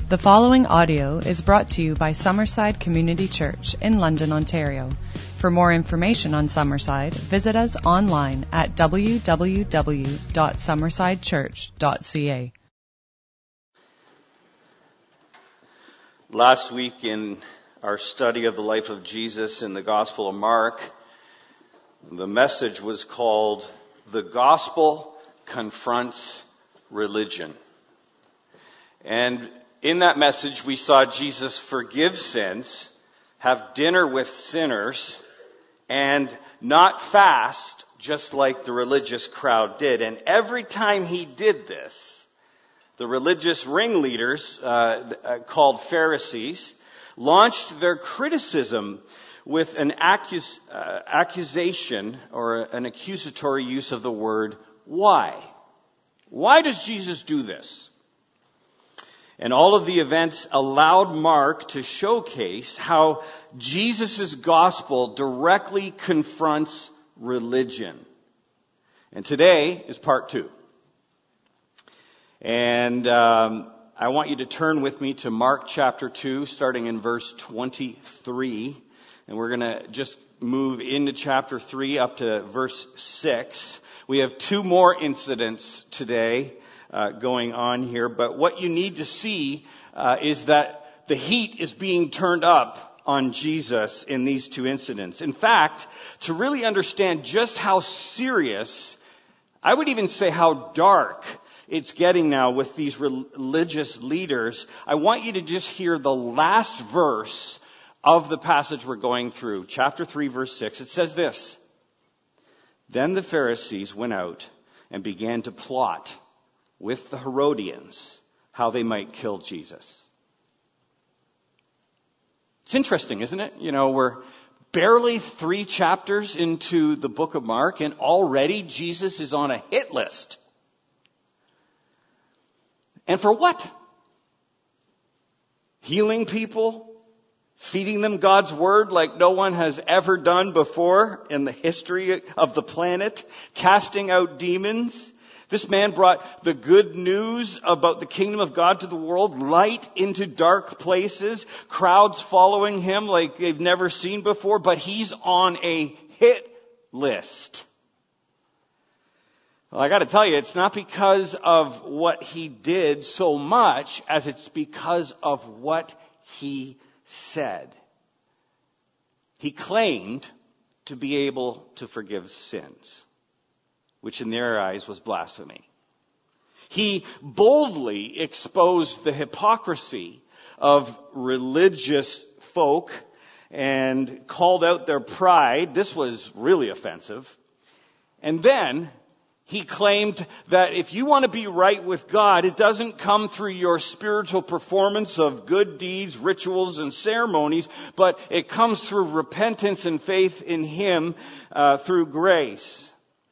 The following audio is brought to you by Summerside Community Church in London, Ontario. For more information on Summerside, visit us online at www.summersidechurch.ca. Last week in our study of the life of Jesus in the Gospel of Mark, the message was called "The Gospel Confronts Religion." And in that message, we saw Jesus forgive sins, have dinner with sinners, and not fast, just like the religious crowd did. And every time he did this, the religious ringleaders, called Pharisees, launched their criticism with an accusation or an accusatory use of the word "why." Why does Jesus do this? And all of the events allowed Mark to showcase how Jesus' gospel directly confronts religion. And today is part 2. And I want you to turn with me to Mark chapter 2, starting in verse 23. And we're going to just move into chapter 3 up to verse 6. We have 2 more incidents today going on here, but what you need to see is that the heat is being turned up on Jesus in these 2 incidents. In fact, to really understand just how serious, I would even say how dark it's getting now with these religious leaders, I want you to just hear the last verse of the passage we're going through. Chapter 3, verse 6. It says this: "Then the Pharisees went out and began to plot with the Herodians how they might kill Jesus." It's interesting, isn't it? You know, we're barely 3 chapters into the book of Mark, and already Jesus is on a hit list. And for what? Healing people? Feeding them God's word like no one has ever done before in the history of the planet? Casting out demons? This man brought the good news about the kingdom of God to the world, light into dark places, crowds following him like they've never seen before, but he's on a hit list. Well, I got to tell you, it's not because of what he did so much as it's because of what he said. He claimed to be able to forgive sins, which in their eyes was blasphemy. He boldly exposed the hypocrisy of religious folk and called out their pride. This was really offensive. And then he claimed that if you want to be right with God, it doesn't come through your spiritual performance of good deeds, rituals, and ceremonies, but it comes through repentance and faith in Him through grace.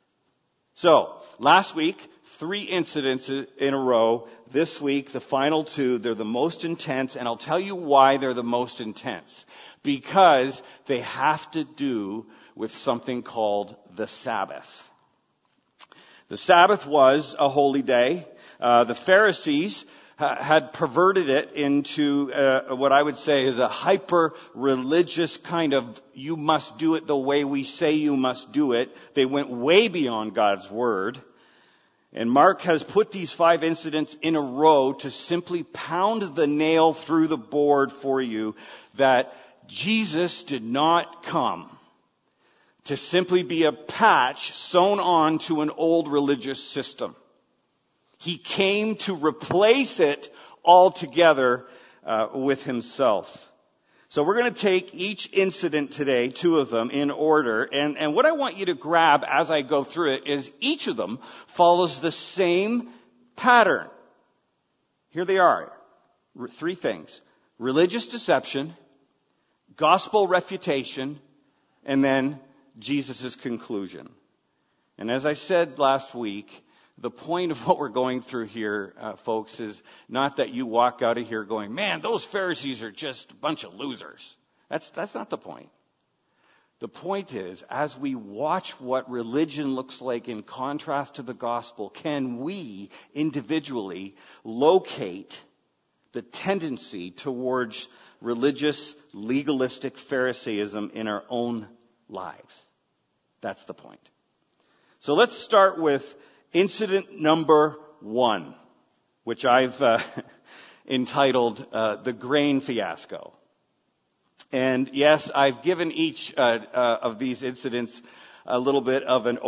So, last week, 3 incidents in a row. This week, the final 2, they're the most intense, and I'll tell you why they're the most intense. Because they have to do with something called the Sabbath. The Sabbath was a holy day. The Pharisees had perverted it into what I would say is a hyper-religious kind of, you must do it the way we say you must do it. They went way beyond God's word. And Mark has put these 5 incidents in a row to simply pound the nail through the board for you that Jesus did not come to simply be a patch sewn on to an old religious system. He came to replace it altogether with himself. So we're going to take each incident today, 2 of them, in order. And what I want you to grab as I go through it is each of them follows the same pattern. Here they are. 3 things: religious deception, gospel refutation, and then Jesus' conclusion. And as I said last week, the point of what we're going through here, folks, is not that you walk out of here going, "Man, those Pharisees are just a bunch of losers." That's not the point. The point is, as we watch what religion looks like in contrast to the gospel, can we individually locate the tendency towards religious, legalistic Pharisaism in our own lives. That's the point. So let's start with incident number 1, which I've entitled The Grain Fiasco. And yes, I've given each of these incidents a little bit of an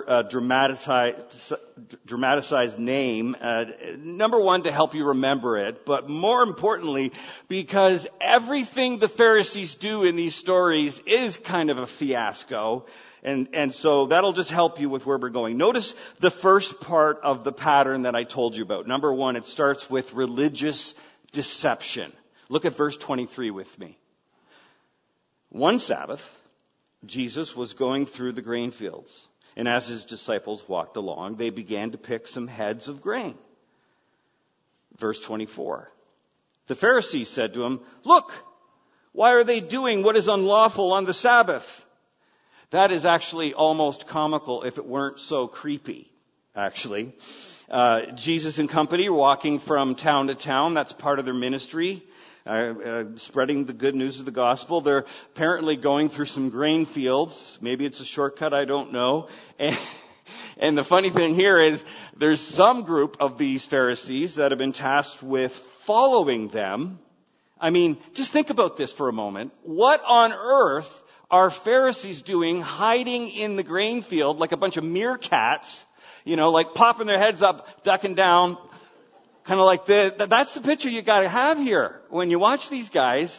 dramatized name. Number 1, to help you remember it, but more importantly, because everything the Pharisees do in these stories is kind of a fiasco. And so that'll just help you with where we're going. Notice the first part of the pattern that I told you about. Number 1, it starts with religious deception. Look at verse 23 with me. One Sabbath, Jesus was going through the grain fields, and as his disciples walked along, they began to pick some heads of grain. Verse 24. The Pharisees said to him, "Look, why are they doing what is unlawful on the Sabbath?" That is actually almost comical if it weren't so creepy, actually. Jesus and company were walking from town to town. That's part of their ministry. Spreading the good news of the gospel. They're apparently going through some grain fields. Maybe it's a shortcut, I don't know. And the funny thing here is there's some group of these Pharisees that have been tasked with following them. I mean, just think about this for a moment. What on earth are Pharisees doing hiding in the grain field like a bunch of meerkats, like popping their heads up, ducking down? Kind of like that's the picture you got to have here when you watch these guys.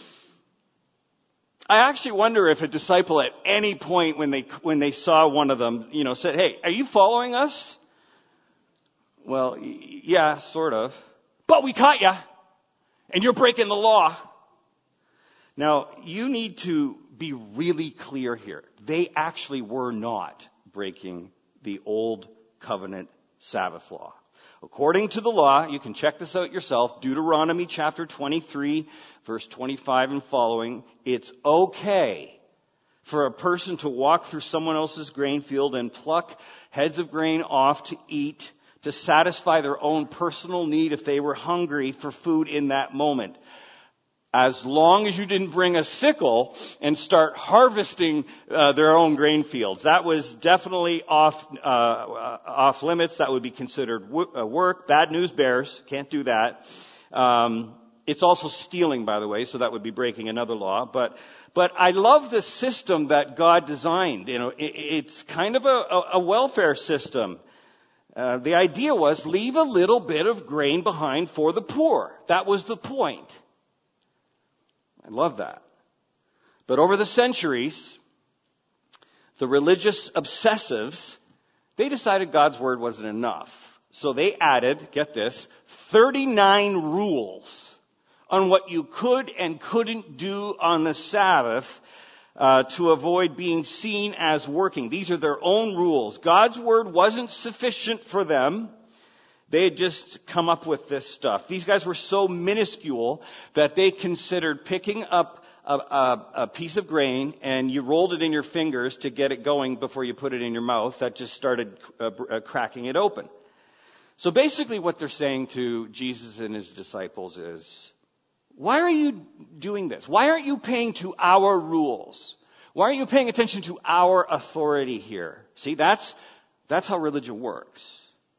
I actually wonder if a disciple at any point when they saw one of them, said, "Hey, are you following us?" Well, yeah, sort of. But we caught you, and you're breaking the law. Now, you need to be really clear here. They actually were not breaking the old covenant Sabbath law. According to the law, you can check this out yourself, Deuteronomy chapter 23, verse 25 and following, it's okay for a person to walk through someone else's grain field and pluck heads of grain off to eat, to satisfy their own personal need if they were hungry for food in that moment. As long as you didn't bring a sickle and start harvesting their own grain fields. That was definitely off limits. That would be considered work. Bad news bears. Can't do that. It's also stealing, by the way, so that would be breaking another law. But I love the system that God designed. It's kind of a welfare system. The idea was leave a little bit of grain behind for the poor. That was the point. I love that. But over the centuries, the religious obsessives, they decided God's word wasn't enough. So they added, get this, 39 rules on what you could and couldn't do on the Sabbath to avoid being seen as working. These are their own rules. God's word wasn't sufficient for them. They had just come up with this stuff. These guys were so minuscule that they considered picking up a piece of grain and you rolled it in your fingers to get it going before you put it in your mouth. That just started cracking it open. So basically what they're saying to Jesus and his disciples is, why are you doing this? Why aren't you paying to our rules? Why aren't you paying attention to our authority here? See, that's how religion works.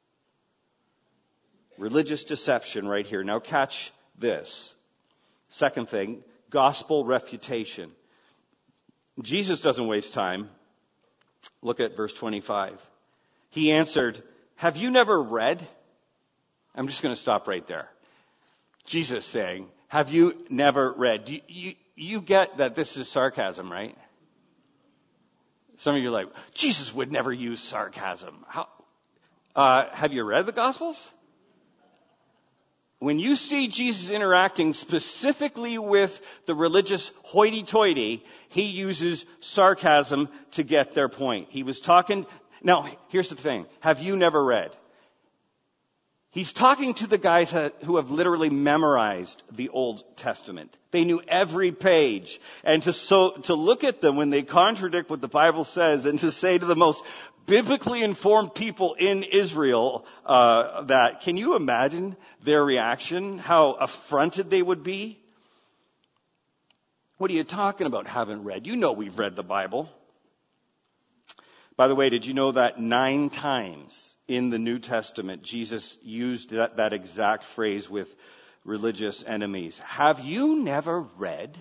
Religious deception right here. Now catch this. Second thing, gospel refutation. Jesus doesn't waste time. Look at verse 25. He answered, "Have you never read?" I'm just going to stop right there. Jesus saying, have you never read? You get that this is sarcasm, right? Some of you are like, Jesus would never use sarcasm. Have you read the Gospels? When you see Jesus interacting specifically with the religious hoity-toity, he uses sarcasm to get their point. He was talking. Now, here's the thing. Have you never read? He's talking to the guys who have literally memorized the Old Testament. They knew every page. And to look at them when they contradict what the Bible says and to say to the most biblically informed people in Israel, can you imagine their reaction? How affronted they would be? What are you talking about, haven't read? You know we've read the Bible. By the way, did you know that 9 times in the New Testament, Jesus used that exact phrase with religious enemies? Have you never read?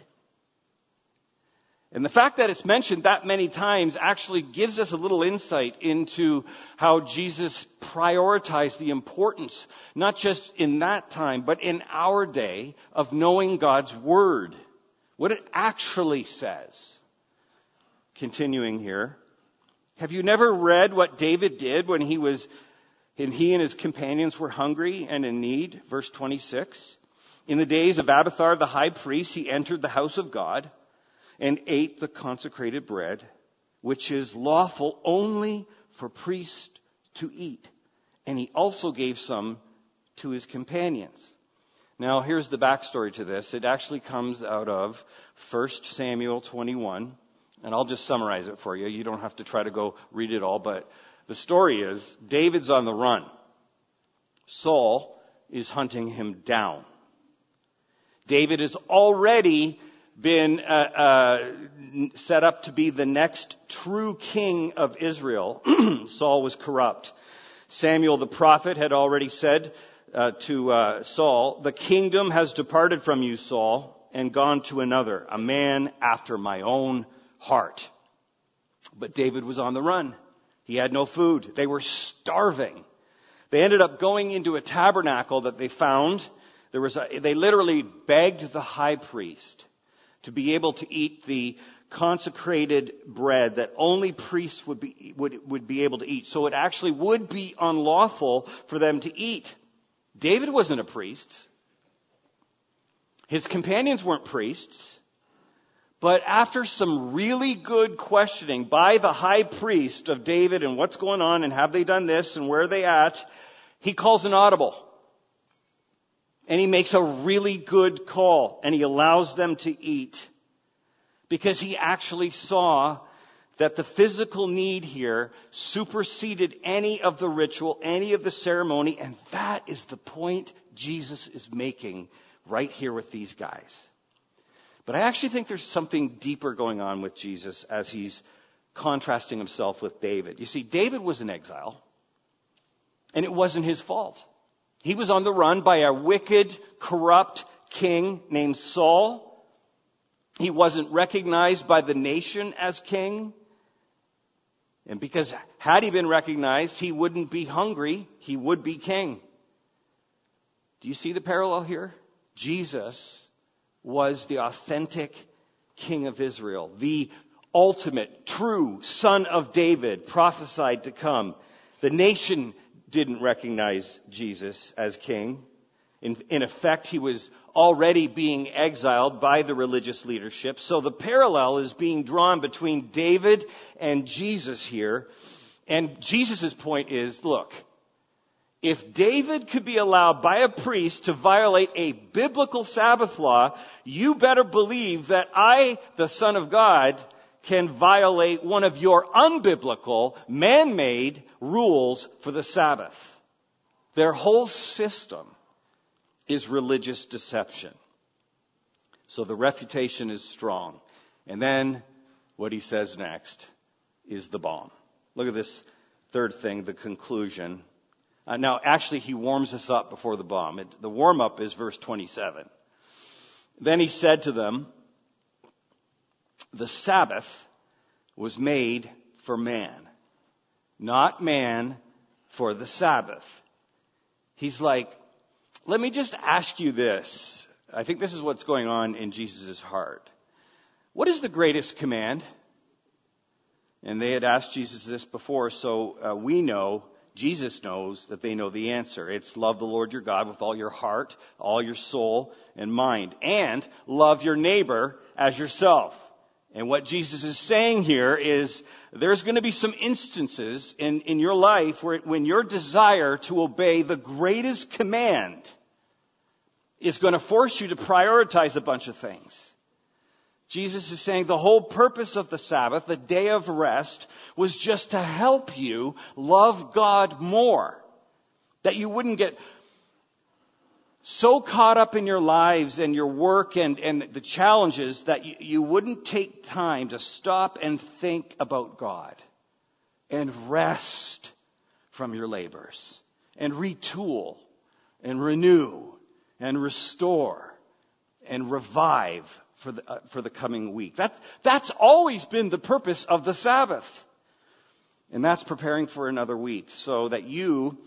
And the fact that it's mentioned that many times actually gives us a little insight into how Jesus prioritized the importance, not just in that time, but in our day, of knowing God's Word, what it actually says. Continuing here, have you never read what David did when he and his companions were hungry and in need? Verse 26, in the days of Abiathar the high priest, he entered the house of God and ate the consecrated bread, which is lawful only for priests to eat. And he also gave some to his companions. Now, here's the backstory to this. It actually comes out of 1 Samuel 21. And I'll just summarize it for you. You don't have to try to go read it all. But the story is, David's on the run. Saul is hunting him down. David has already been set up to be the next true king of Israel. Saul was corrupt. Samuel the prophet had already said to Saul, the kingdom has departed from you, Saul, and gone to another, a man after my own heart. But David was on the run. He had no food. They were starving. They ended up going into a tabernacle that they found. They literally begged the high priest to be able to eat the consecrated bread that only priests would be able to eat. So it actually would be unlawful for them to eat. David wasn't a priest. His companions weren't priests. But after some really good questioning by the high priest of David and what's going on and have they done this and where are they at, he calls an audible. And he makes a really good call, and he allows them to eat. Because he actually saw that the physical need here superseded any of the ritual, any of the ceremony, and that is the point Jesus is making right here with these guys. But I actually think there's something deeper going on with Jesus as he's contrasting himself with David. You see, David was in exile, and it wasn't his fault. He was on the run by a wicked, corrupt king named Saul. He wasn't recognized by the nation as king. And because had he been recognized, he wouldn't be hungry. He would be king. Do you see the parallel here? Jesus was the authentic king of Israel, the ultimate, true son of David, prophesied to come. The nation didn't recognize Jesus as king. In effect, he was already being exiled by the religious leadership. So the parallel is being drawn between David and Jesus here. And Jesus' point is, look, if David could be allowed by a priest to violate a biblical Sabbath law, you better believe that I, the Son of God, can violate one of your unbiblical, man-made rules for the Sabbath. Their whole system is religious deception. So the refutation is strong. And then what he says next is the bomb. Look at this third thing, the conclusion. Now, actually, he warms us up before the bomb. The warm-up is verse 27. Then he said to them, the Sabbath was made for man, not man for the Sabbath. He's like, let me just ask you this. I think this is what's going on in Jesus' heart. What is the greatest command? And they had asked Jesus this before, so we know, Jesus knows that they know the answer. It's love the Lord your God with all your heart, all your soul, and mind. And love your neighbor as yourself. And what Jesus is saying here is there's going to be some instances in your life where when your desire to obey the greatest command is going to force you to prioritize a bunch of things. Jesus is saying the whole purpose of the Sabbath, the day of rest, was just to help you love God more. That you wouldn't get so caught up in your lives and your work and the challenges that you wouldn't take time to stop and think about God and rest from your labors and retool and renew and restore and revive for the coming week. That's always been the purpose of the Sabbath. And that's preparing for another week so that you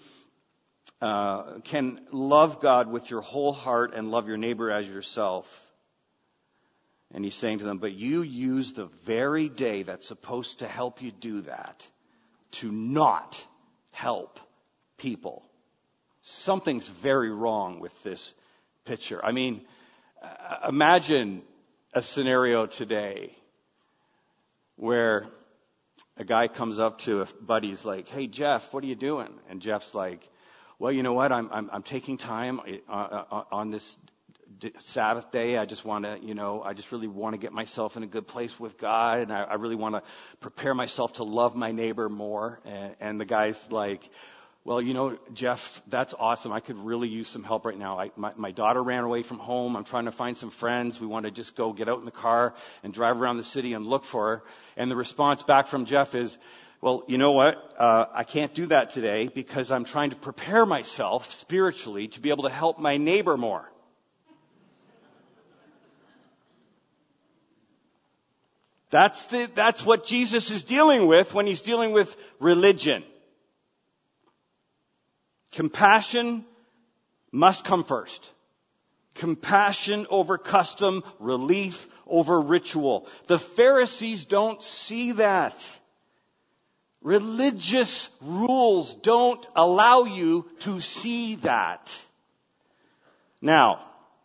can love God with your whole heart and love your neighbor as yourself. And he's saying to them, but you use the very day that's supposed to help you do that to not help people. Something's very wrong with this picture. I mean, imagine a scenario today where a guy comes up to a buddy's like, hey, Jeff, what are you doing? And Jeff's like, well, you know what? I'm taking time on this Sabbath day. I just want to, I just really want to get myself in a good place with God. And I really want to prepare myself to love my neighbor more. And the guy's like, well, Jeff, that's awesome. I could really use some help right now. My daughter ran away from home. I'm trying to find some friends. We want to just go get out in the car and drive around the city and look for her. And the response back from Jeff is, well, you know what? I can't do that today because I'm trying to prepare myself spiritually to be able to help my neighbor more. That's what Jesus is dealing with when he's dealing with religion. Compassion must come first. Compassion over custom, relief over ritual. The Pharisees don't see that. Religious rules don't allow you to see that. Now,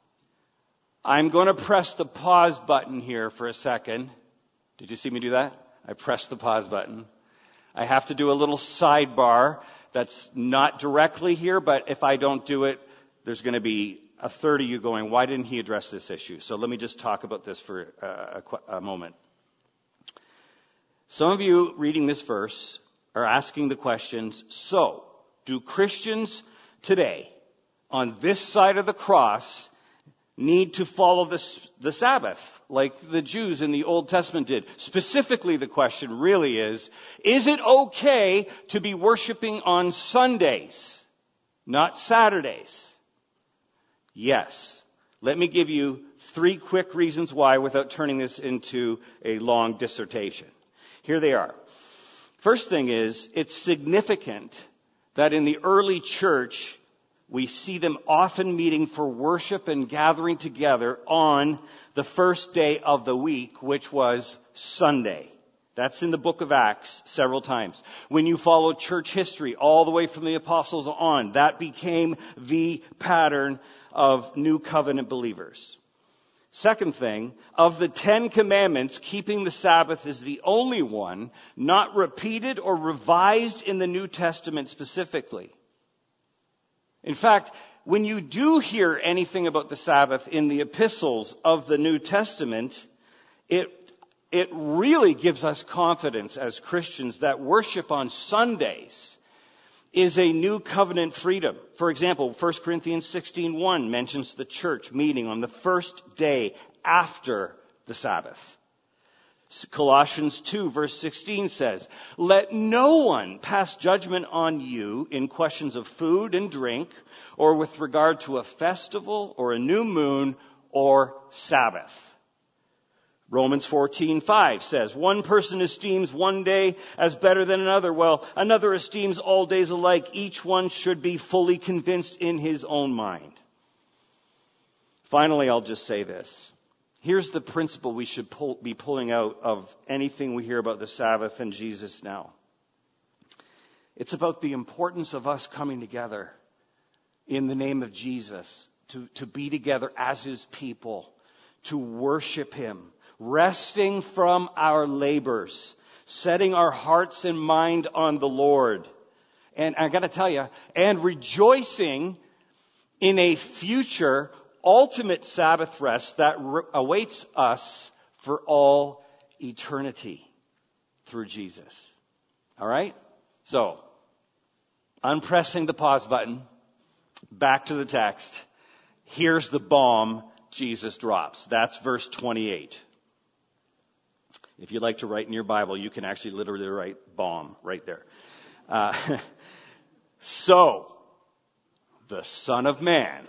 I'm going to press the pause button here for a second. Did you see me do that? I pressed the pause button. I have to do a little sidebar that's not directly here, but if I don't do it, there's going to be a third of you going, why didn't he address this issue? So let me just talk about this for a moment. Some of you reading this verse are asking the questions, so do Christians today on this side of the cross need to follow the Sabbath like the Jews in the Old Testament did? Specifically, the question really is it okay to be worshiping on Sundays, not Saturdays? Yes. Let me give you 3 quick reasons why without turning this into a long dissertation. Here they are. First thing is, it's significant that in the early church, we see them often meeting for worship and gathering together on the first day of the week, which was Sunday. That's in the book of Acts several times. When you follow church history all the way from the apostles on, that became the pattern of New Covenant believers. Second thing, of the 10 commandments, keeping the Sabbath is the only one not repeated or revised in the New Testament specifically. In fact, when you do hear anything about the Sabbath in the epistles of the New Testament, it really gives us confidence as Christians that worship on Sundays is a new covenant freedom. For example, 1 Corinthians 16:1 mentions the church meeting on the first day after the Sabbath. Colossians 2 verse 16 says, let no one pass judgment on you in questions of food and drink, or with regard to a festival or a new moon or Sabbath. Romans 14:5 says, one person esteems one day as better than another, while another esteems all days alike. Each one should be fully convinced in his own mind. Finally, I'll just say this. Here's the principle we should be pulling out of anything we hear about the Sabbath and Jesus now. It's about the importance of us coming together in the name of Jesus, to be together as his people, to worship him, resting from our labors, setting our hearts and mind on the Lord. And I got to tell you, and rejoicing in a future ultimate Sabbath rest that awaits us for all eternity through Jesus. All right? So, unpressing the pause button, back to the text. Here's the bomb Jesus drops. That's verse 28. If you'd like to write in your Bible, you can actually literally write bomb right there. So, the Son of Man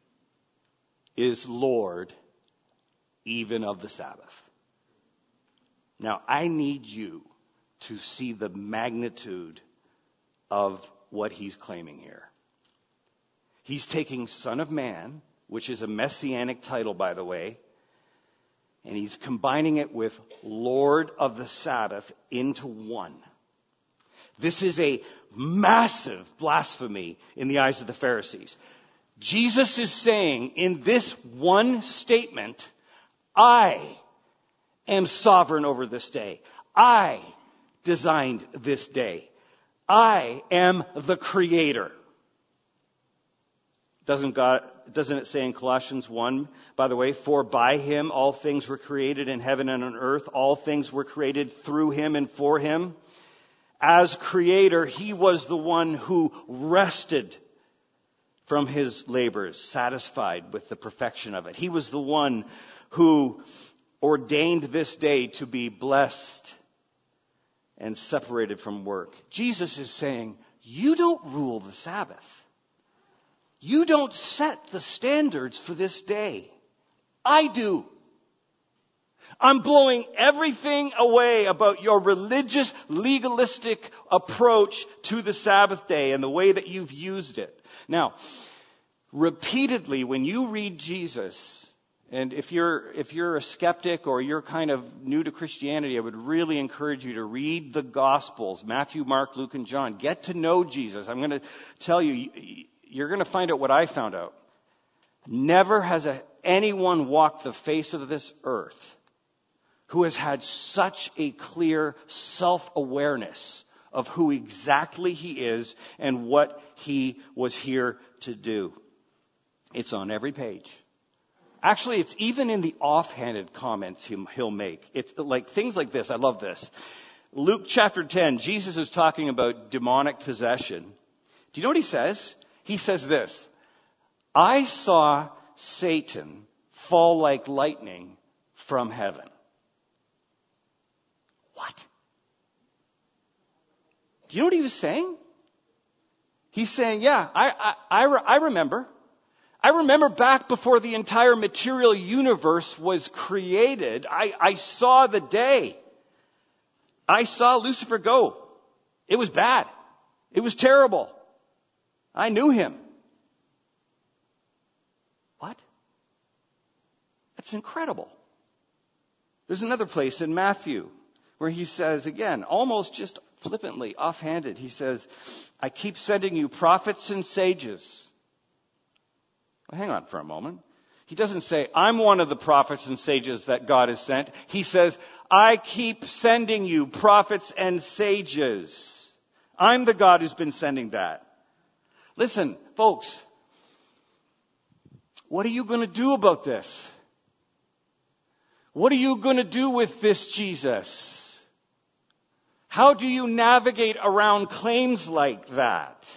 is Lord even of the Sabbath. Now, I need you to see the magnitude of what he's claiming here. He's taking Son of Man, which is a messianic title, by the way, and he's combining it with Lord of the Sabbath into one. This is a massive blasphemy in the eyes of the Pharisees. Jesus is saying in this one statement, I am sovereign over this day. I designed this day. I am the creator. Doesn't it say in Colossians 1, by the way, for by him all things were created in heaven and on earth. All things were created through him and for him. As creator, he was the one who rested from his labors, satisfied with the perfection of it. He was the one who ordained this day to be blessed and separated from work. Jesus is saying, you don't rule the Sabbath. You don't set the standards for this day. I do. I'm blowing everything away about your religious, legalistic approach to the Sabbath day and the way that you've used it. Now, repeatedly, when you read Jesus, and if you're a skeptic or you're kind of new to Christianity, I would really encourage you to read the Gospels, Matthew, Mark, Luke, and John. Get to know Jesus. I'm going to tell you, you're going to find out what I found out. Never has anyone walked the face of this earth who has had such a clear self-awareness of who exactly he is and what he was here to do. It's on every page. Actually, it's even in the offhanded comments he'll make. It's like things like this. I love this. Luke chapter 10, Jesus is talking about demonic possession. Do you know what he says? He says this, I saw Satan fall like lightning from heaven. What? Do you know what he was saying? He's saying, yeah, I remember. I remember back before the entire material universe was created. I saw the day. I saw Lucifer go. It was bad. It was terrible. I knew him. What? That's incredible. There's another place in Matthew where he says, again, almost just flippantly, offhanded, he says, I keep sending you prophets and sages. Well, hang on for a moment. He doesn't say, I'm one of the prophets and sages that God has sent. He says, I keep sending you prophets and sages. I'm the God who's been sending that. Listen, folks, what are you going to do about this? What are you going to do with this Jesus? How do you navigate around claims like that?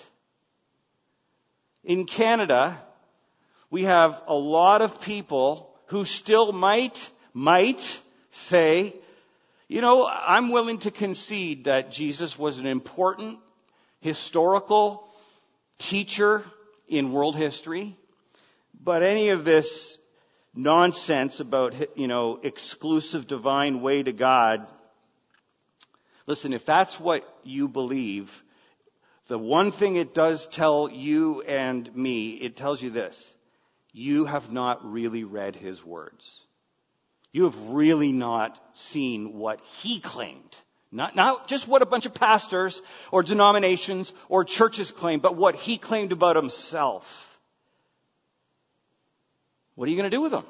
In Canada, we have a lot of people who still might say, you know, I'm willing to concede that Jesus was an important historical teacher in world history, but any of this nonsense about, exclusive divine way to God, listen, if that's what you believe, the one thing it does tell you and me, it tells you this. You have not really read his words. You have really not seen what he claimed. Not just what a bunch of pastors or denominations or churches claim, but what he claimed about himself. What are you going to do with him?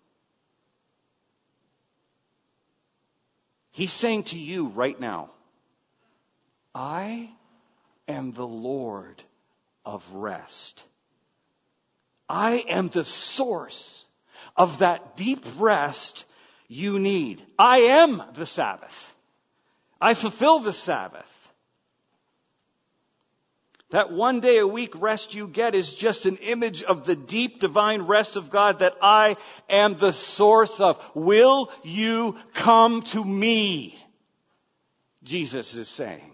He's saying to you right now, I am the Lord of rest. I am the source of that deep rest you need. I am the Sabbath. I fulfill the Sabbath. That 1 day a week rest you get is just an image of the deep divine rest of God that I am the source of. Will you come to me? Jesus is saying.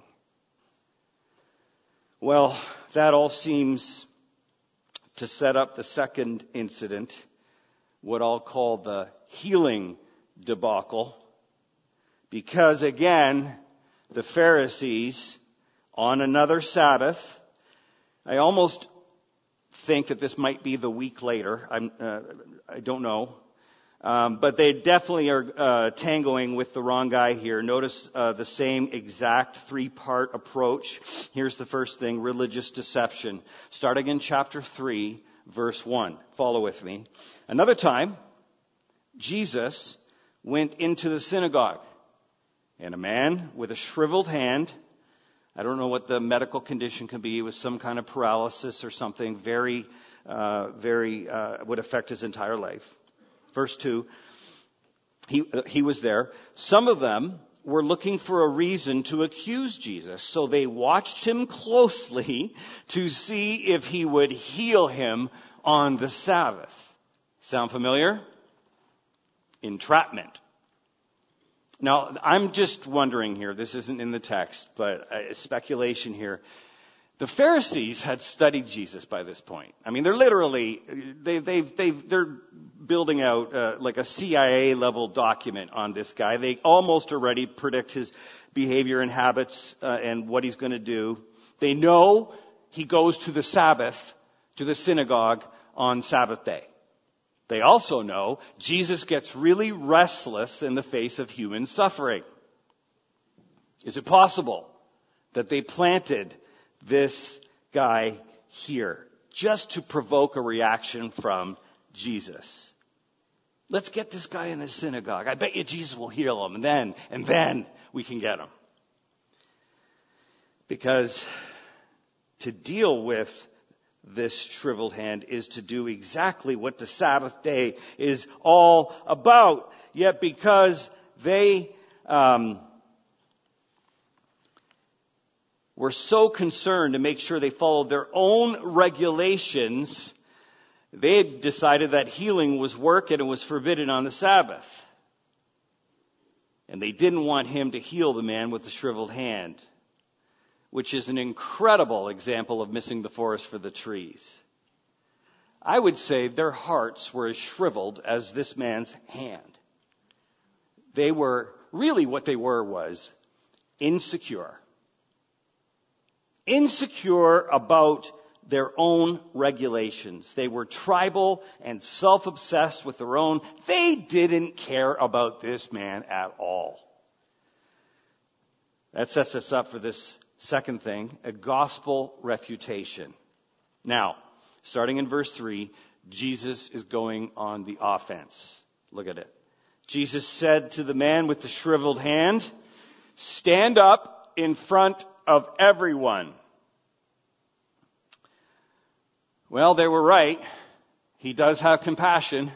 Well, that all seems to set up the second incident, what I'll call the healing debacle. Because again, the Pharisees, on another Sabbath, I almost think that this might be the week later. I don't know. But they definitely are tangoing with the wrong guy here. Notice the same exact three-part approach. Here's the first thing, religious deception. Starting in chapter 3, verse 1. Follow with me. Another time, Jesus went into the synagogue, and a man with a shriveled hand, I don't know what the medical condition can be, it was some kind of paralysis or something, very would affect his entire life. Verse 2, he was there. Some of them were looking for a reason to accuse Jesus, so they watched him closely to see if he would heal him on the Sabbath. Sound familiar? Entrapment. Now, I'm just wondering here, this isn't in the text, but speculation here. The Pharisees had studied Jesus by this point. I mean, they're literally, they're building out like a CIA level document on this guy. They almost already predict his behavior and habits and what he's going to do. They know he goes to the Sabbath, to the synagogue on Sabbath day. They also know Jesus gets really restless in the face of human suffering. Is it possible that they planted this guy here just to provoke a reaction from Jesus? Let's get this guy in the synagogue. I bet you Jesus will heal him, and then we can get him. Because to deal with this shriveled hand is to do exactly what the Sabbath day is all about. Yet because they were so concerned to make sure they followed their own regulations, they had decided that healing was work and it was forbidden on the Sabbath. And they didn't want him to heal the man with the shriveled hand, which is an incredible example of missing the forest for the trees. I would say their hearts were as shriveled as this man's hand. They were, really what they were was insecure. Insecure about their own regulations. They were tribal and self-obsessed with their own. They didn't care about this man at all. That sets us up for this second thing, a gospel refutation. Now, starting in verse 3, Jesus is going on the offense. Look at it. Jesus said to the man with the shriveled hand, "Stand up in front of everyone." Well, they were right. He does have compassion.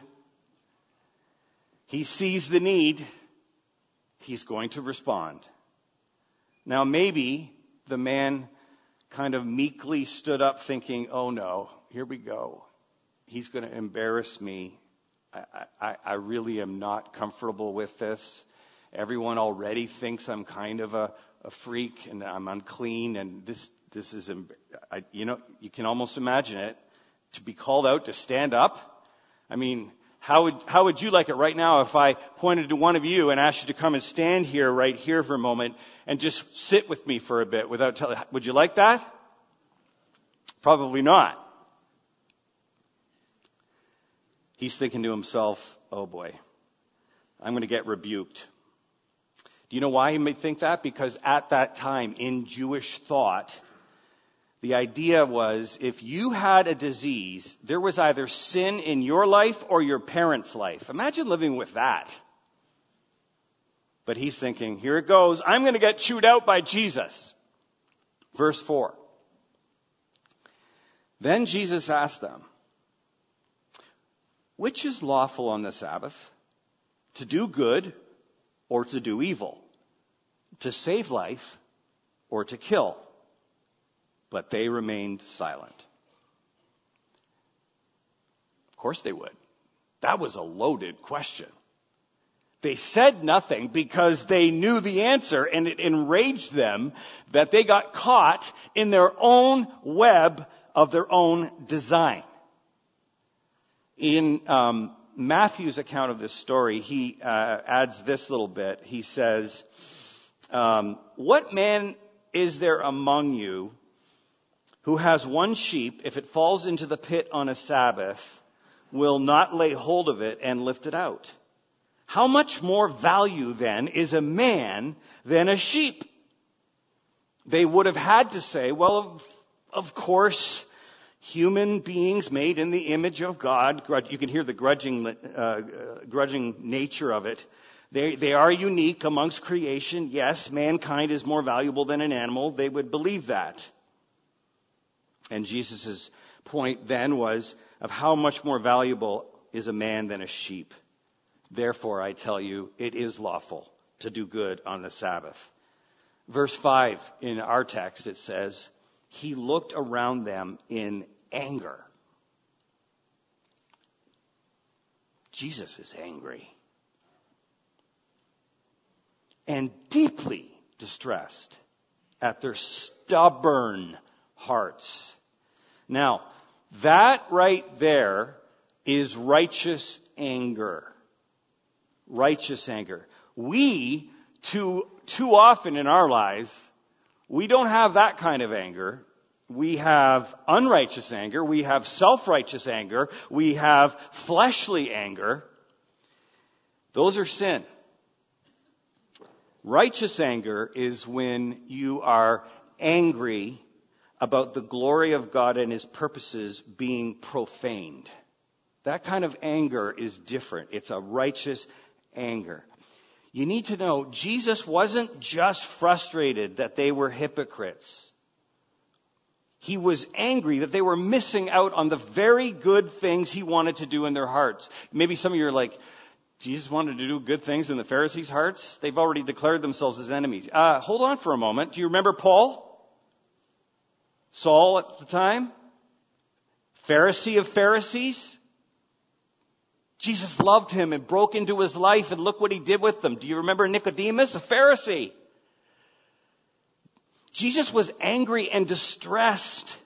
He sees the need. He's going to respond. Now, maybe the man kind of meekly stood up thinking, oh no, here we go. He's going to embarrass me. I really am not comfortable with this. Everyone already thinks I'm kind of a freak and I'm unclean, and this is, you can almost imagine it. To be called out to stand up. I mean, how would you like it right now if I pointed to one of you and asked you to come and stand here, right here for a moment and just sit with me for a bit without telling, would you like that? Probably not. He's thinking to himself, oh boy, I'm going to get rebuked. Do you know why he may think that? Because at that time in Jewish thought, the idea was if you had a disease, there was either sin in your life or your parents' life. Imagine living with that. But he's thinking, here it goes. I'm going to get chewed out by Jesus. Verse 4. Then Jesus asked them, which is lawful on the Sabbath? to do good or to do evil, to save life or to kill. But they remained silent. Of course they would. That was a loaded question. They said nothing because they knew the answer, and it enraged them that they got caught in their own web of their own design. In Matthew's account of this story, he adds this little bit. He says, what man is there among you who has one sheep, if it falls into the pit on a Sabbath, will not lay hold of it and lift it out? How much more value then is a man than a sheep? They would have had to say, well, of course, human beings made in the image of God. You can hear the grudging nature of it. They are unique amongst creation. Yes, mankind is more valuable than an animal. They would believe that. And Jesus' point then was of how much more valuable is a man than a sheep. Therefore, I tell you, it is lawful to do good on the Sabbath. Verse 5 in our text, it says, he looked around them in anger. Jesus is angry and deeply distressed at their stubborn hearts. Now, that right there is righteous anger. Righteous anger. We, too often in our lives, we don't have that kind of anger. We have unrighteous anger. We have self-righteous anger. We have fleshly anger. Those are sin. Righteous anger is when you are angry about the glory of God and His purposes being profaned. That kind of anger is different. It's a righteous anger. You need to know, Jesus wasn't just frustrated that they were hypocrites. He was angry that they were missing out on the very good things He wanted to do in their hearts. Maybe some of you are like, Jesus wanted to do good things in the Pharisees' hearts? They've already declared themselves as enemies. Hold on for a moment. Do you remember Paul? Saul at the time? Pharisee of Pharisees? Jesus loved him and broke into his life, and look what He did with them. Do you remember Nicodemus, a Pharisee? Jesus was angry and distressed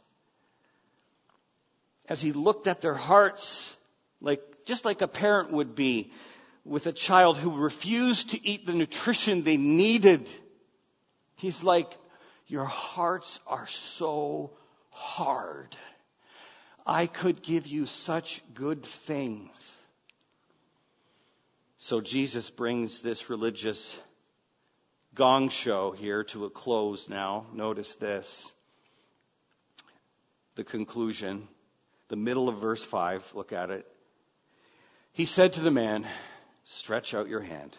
as He looked at their hearts, just like a parent would be with a child who refused to eat the nutrition they needed. He's like, your hearts are so hard. I could give you such good things. So Jesus brings this religious gong show here to a close now. Notice this. The conclusion, the middle of verse 5, look at it. He said to the man, stretch out your hand.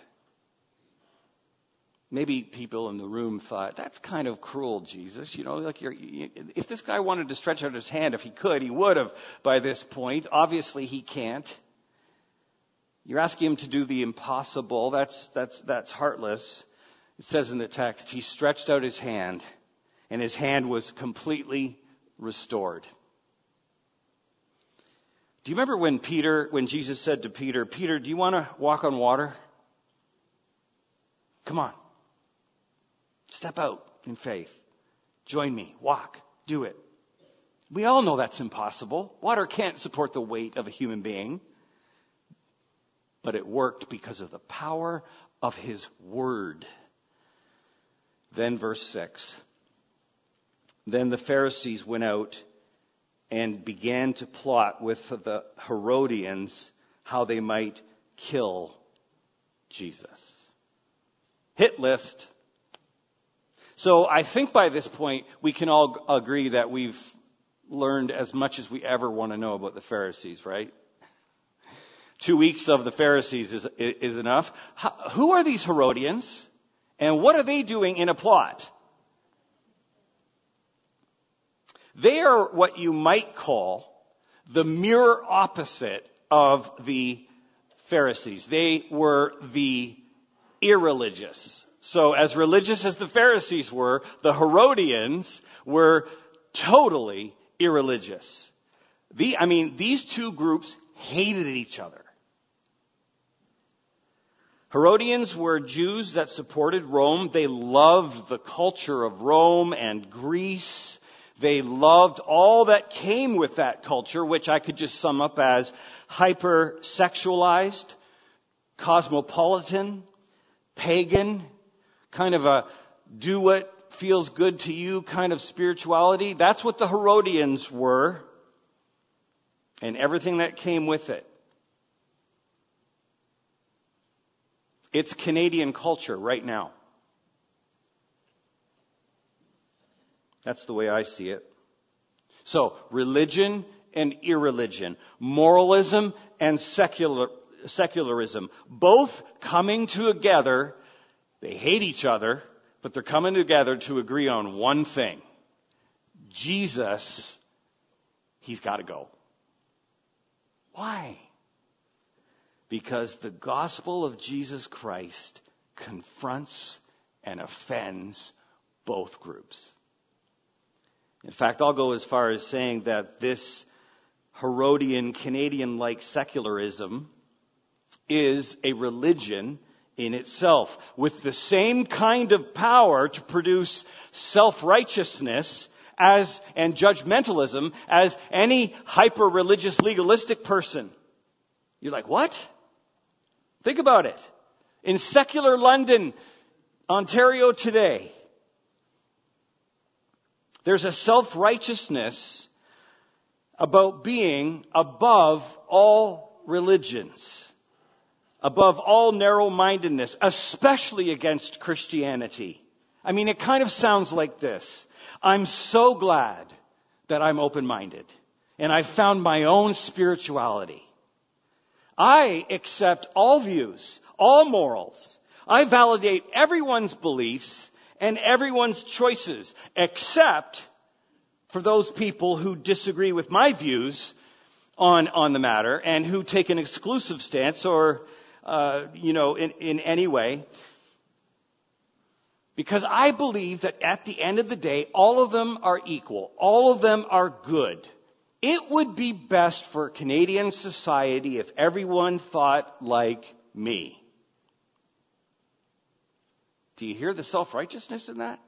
Maybe people in the room thought, that's kind of cruel, Jesus. If this guy wanted to stretch out his hand, if he could, he would have by this point. Obviously, he can't. You're asking him to do the impossible. That's heartless. It says in the text, he stretched out his hand, and his hand was completely restored. Do you remember when Jesus said to Peter, Peter, do you want to walk on water? Come on. Step out in faith. Join me. Walk. Do it. We all know that's impossible. Water can't support the weight of a human being. But it worked because of the power of His word. Then verse 6. Then the Pharisees went out and began to plot with the Herodians how they might kill Jesus. Hit list. So I think by this point we can all agree that we've learned as much as we ever want to know about the Pharisees, right? 2 weeks of the Pharisees is enough. Who are these Herodians? And what are they doing in a plot? They are what you might call the mirror opposite of the Pharisees. They were the irreligious. So as religious as the Pharisees were, the Herodians were totally irreligious. These two groups hated each other. Herodians were Jews that supported Rome. They loved the culture of Rome and Greece. They loved all that came with that culture, which I could just sum up as hyper-sexualized, cosmopolitan, pagan, kind of a do what feels good to you kind of spirituality. That's what the Herodians were, and everything that came with it. It's Canadian culture right now. That's the way I see it. So, religion and irreligion, moralism and secularism, both coming together. They hate each other, but they're coming together to agree on one thing. Jesus, he's got to go. Why? Because the gospel of Jesus Christ confronts and offends both groups. In fact, I'll go as far as saying that this Herodian, Canadian-like secularism is a religion in itself, with the same kind of power to produce self-righteousness and judgmentalism as any hyper-religious, legalistic person. You're like, what? Think about it. In secular London, Ontario today, there's a self-righteousness about being above all religions, above all narrow-mindedness, especially against Christianity. It kind of sounds like this. I'm so glad that I'm open-minded, and I've found my own spirituality. I accept all views, all morals. I validate everyone's beliefs and everyone's choices, except for those people who disagree with my views on the matter and who take an exclusive stance or, in any way. Because I believe that at the end of the day, all of them are equal. All of them are good. It would be best for Canadian society if everyone thought like me. Do you hear the self-righteousness in that?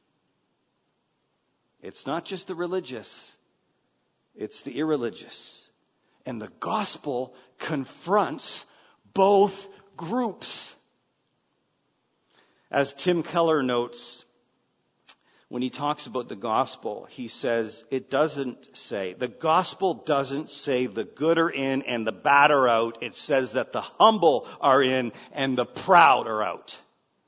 It's not just the religious. It's the irreligious. And the gospel confronts both groups. As Tim Keller notes, when he talks about the gospel, he says, the gospel doesn't say the good are in and the bad are out. It says that the humble are in and the proud are out.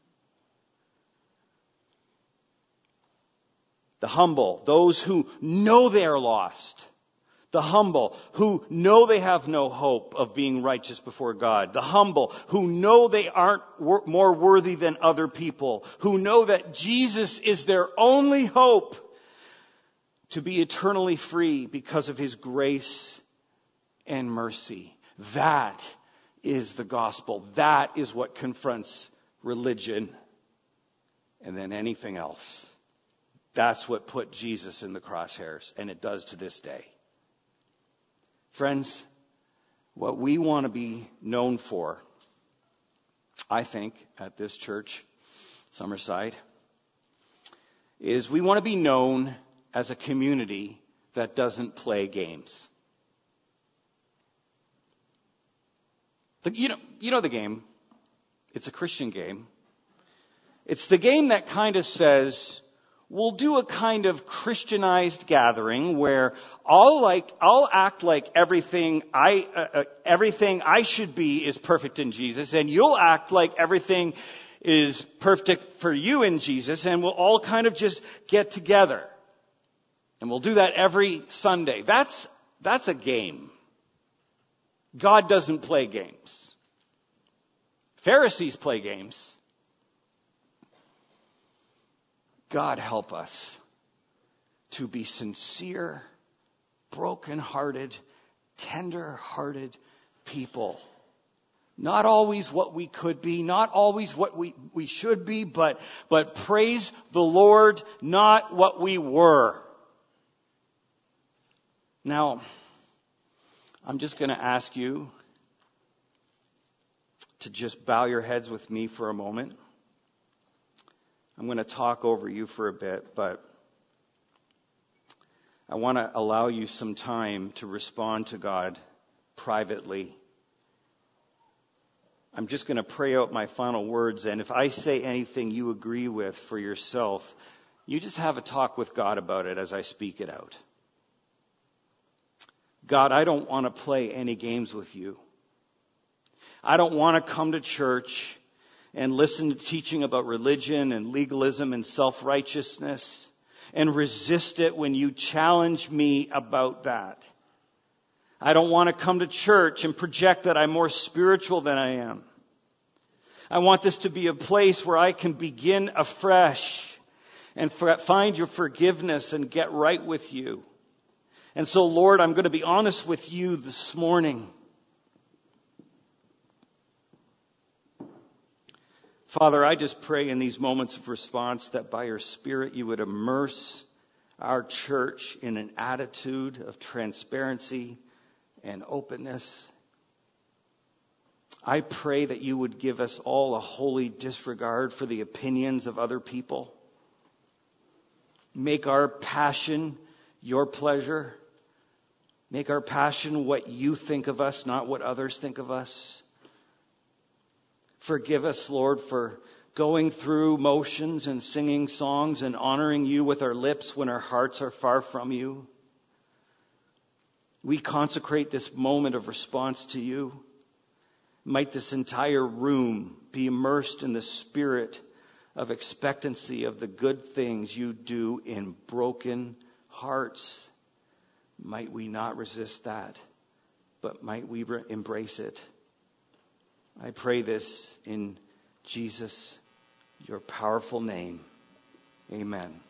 The humble, those who know they are lost. The humble, who know they have no hope of being righteous before God. The humble, who know they aren't more worthy than other people. Who know that Jesus is their only hope to be eternally free because of His grace and mercy. That is the gospel. That is what confronts religion and then anything else. That's what put Jesus in the crosshairs, and it does to this day. Friends, what we want to be known for, I think, at this church, Summerside, is we want to be known as a community that doesn't play games. You know the game. It's a Christian game. It's the game that kind of says, we'll do a kind of Christianized gathering where I'll act like everything I should be is perfect in Jesus, and you'll act like everything is perfect for you in Jesus, and we'll all kind of just get together. And we'll do that every Sunday. That's a game. God doesn't play games. Pharisees play games. God help us to be sincere, broken-hearted, tender-hearted people Not always what we could be, not always what we should be, but praise the Lord, not what we were. Now, I'm just going to ask you to just bow your heads with me for a moment. I'm going to talk over you for a bit, but I want to allow you some time to respond to God privately. I'm just going to pray out my final words, and if I say anything you agree with for yourself, you just have a talk with God about it as I speak it out. God, I don't want to play any games with you. I don't want to come to church and listen to teaching about religion and legalism and self-righteousness and resist it when you challenge me about that. I don't want to come to church and project that I'm more spiritual than I am. I want this to be a place where I can begin afresh and find your forgiveness and get right with you. And so, Lord, I'm going to be honest with you this morning. Father, I just pray in these moments of response that by your Spirit you would immerse our church in an attitude of transparency and openness. I pray that you would give us all a holy disregard for the opinions of other people. Make our passion your pleasure. Make our passion what you think of us, not what others think of us. Forgive us, Lord, for going through motions and singing songs and honoring you with our lips when our hearts are far from you. We consecrate this moment of response to you. Might this entire room be immersed in the spirit of expectancy of the good things you do in broken hearts. Might we not resist that, but might we embrace it. I pray this in Jesus, your powerful name. Amen.